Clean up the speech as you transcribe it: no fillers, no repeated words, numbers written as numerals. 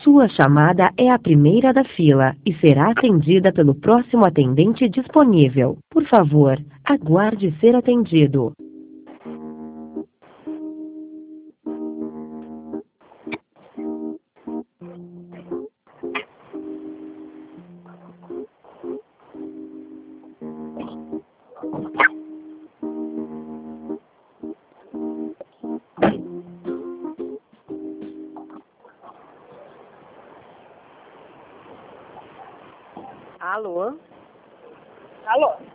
Sua chamada é a primeira da fila e será atendida pelo próximo atendente disponível. Por favor, aguarde ser atendido. Alô? Alô?